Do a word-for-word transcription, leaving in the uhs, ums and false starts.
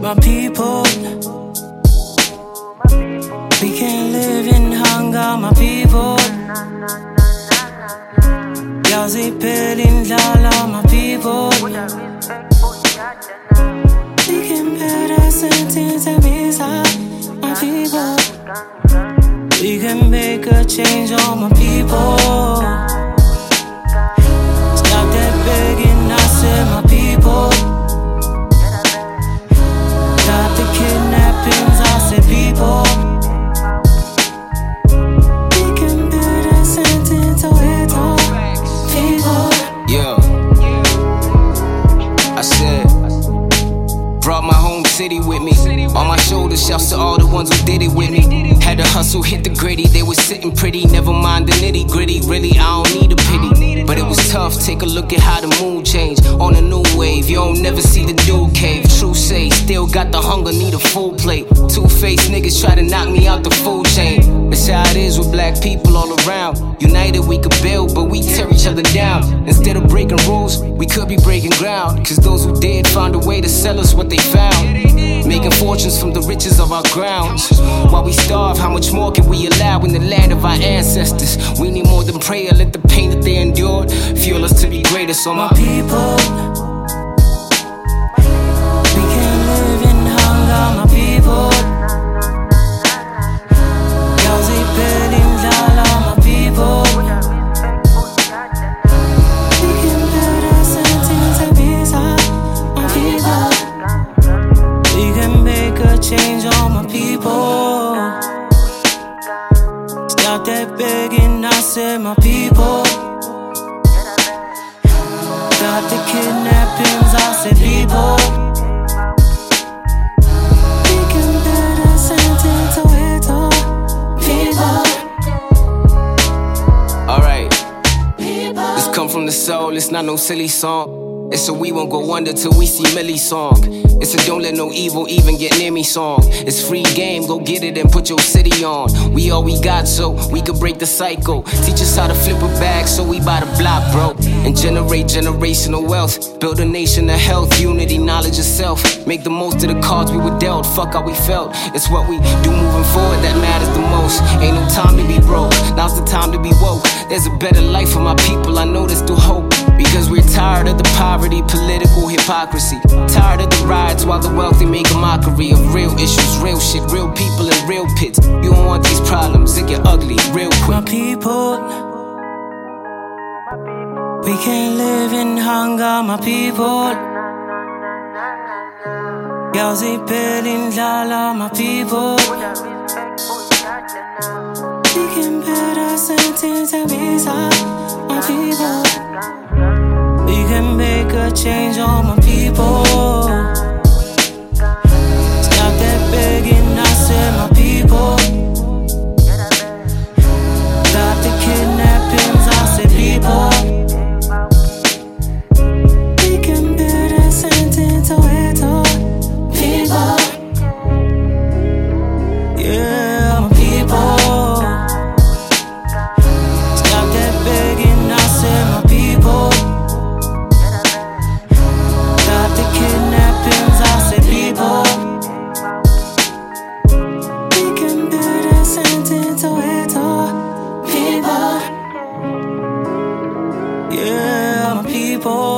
My people, we can't live in hunger, my people. Yazipeli ndlala, my people. We can better sentence and visa, my people. We can make a change on my people. Stop that begging, I said my people. Stop the kidnappings, I said people. We can better sentence to it all, people. Yeah, I said, brought my home city with me. On my shoulders, shouts to all the ones who did it with me. Had to hustle, hit the gritty. They was sitting pretty, never mind the nitty gritty. Really, I don't need a pity, but it was tough. Take a look at how the mood changed. On a new wave, you don't never see the dude cave. True say, still got the hunger, need a full plate. Two-faced niggas try to knock me out the food chain. That's how it is with black people all around. United we could build, but we tear each other down. Instead of breaking rules, we could be breaking ground. Cause those who did found a way to sell us what they found, making fortunes from the riches of our grounds. While we starve, how much more can we allow in the land of our ancestors? We need more than prayer, let the pain that they endured fuel us to be greater. So my, my people, we can't live in hunger, my people. Yazipeli ndlala, my people. We can better sentence and visa, my people. We can make a change on my people. Stop that begging, I said my people. Stop the kidnappings, I said people. We can better sentence to it all, people. alright, this come from the soul, it's not no silly song. It's a we won't go under till we see Millie song. It's a don't let no evil even get near me song. It's free game, go get it and put your city on. We all we got so we could break the cycle. Teach us how to flip a bag so we buy the block, bro. And generate generational wealth. Build a nation of health, unity, knowledge of self. Make the most of the cards we were dealt, fuck how we felt. It's what we do moving forward that matters the most. Ain't no time to be broke, now's the time to be woke. There's a better life for my people, I know there's still hope. Because we're tired of the poverty, political hypocrisy. Tired of the riots while the wealthy make a mockery of real issues, real shit, real people in real pits. You don't want these problems, they get ugly real quick. My people, we can't live in hunger, my people. Yazipeli ndlala, my people. We can better sentence and visa, my people. We can make a change on my people. Stop that begging, I said my people. Stop the kidnappings, I said people. We can better sentence to it all, people. Yeah, my people. Stop that begging, I said my people. Stop the kidnappings, I said people. We can better sentence to it all, people. Yeah, my people.